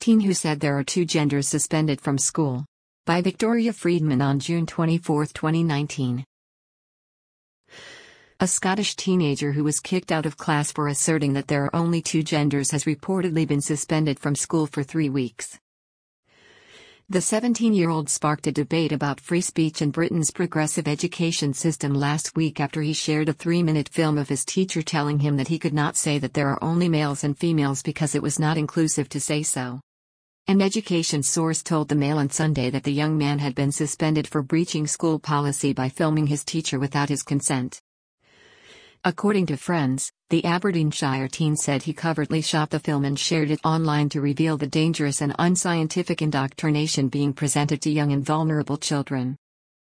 Teen who said there are two genders suspended from school. By Victoria Friedman on June 24, 2019. A Scottish teenager who was kicked out of class for asserting that there are only two genders has reportedly been suspended from school for 3 weeks. The 17-year-old sparked a debate about free speech in Britain's progressive education system last week after he shared a 3-minute film of his teacher telling him that he could not say that there are only males and females because it was not inclusive to say so. An education source told the Mail on Sunday that the young man had been suspended for breaching school policy by filming his teacher without his consent. According to friends, the Aberdeenshire teen said he covertly shot the film and shared it online to reveal the dangerous and unscientific indoctrination being presented to young and vulnerable children.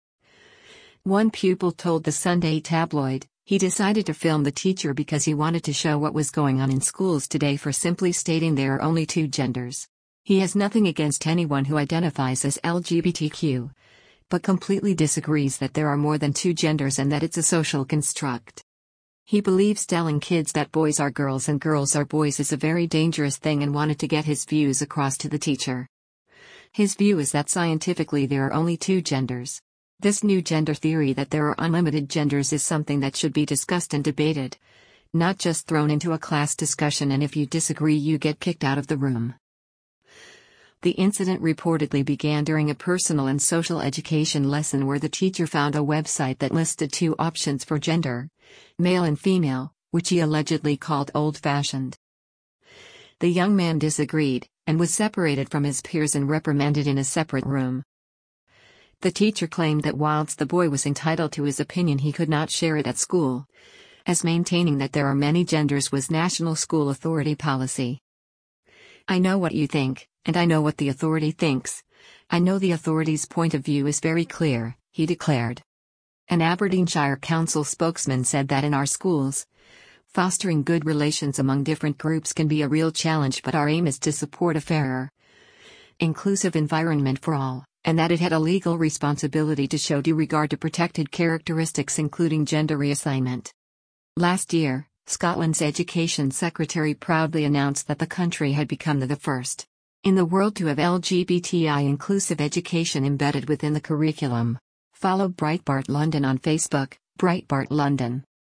One pupil told the Sunday tabloid, he decided to film the teacher because he wanted to show what was going on in schools today for simply stating there are only two genders. He has nothing against anyone who identifies as LGBTQ, but completely disagrees that there are more than two genders and that it's a social construct. He believes telling kids that boys are girls and girls are boys is a very dangerous thing and wanted to get his views across to the teacher. His view is that scientifically there are only two genders. This new gender theory that there are unlimited genders is something that should be discussed and debated, not just thrown into a class discussion and if you disagree you get kicked out of the room. The incident reportedly began during a personal and social education lesson where the teacher found a website that listed two options for gender, male and female, which he allegedly called old-fashioned. The young man disagreed, and was separated from his peers and reprimanded in a separate room. The teacher claimed that whilst the boy was entitled to his opinion he could not share it at school, as maintaining that there are many genders was National School Authority policy. I know what you think, and I know what the authority thinks. I know the authority's point of view is very clear, he declared. An Aberdeenshire Council spokesman said that in our schools, fostering good relations among different groups can be a real challenge, but our aim is to support a fairer, inclusive environment for all, and that it had a legal responsibility to show due regard to protected characteristics including gender reassignment. Last year, Scotland's Education Secretary proudly announced that the country had become the first in the world to have LGBTI inclusive education embedded within the curriculum. Follow Breitbart London on Facebook, Breitbart London.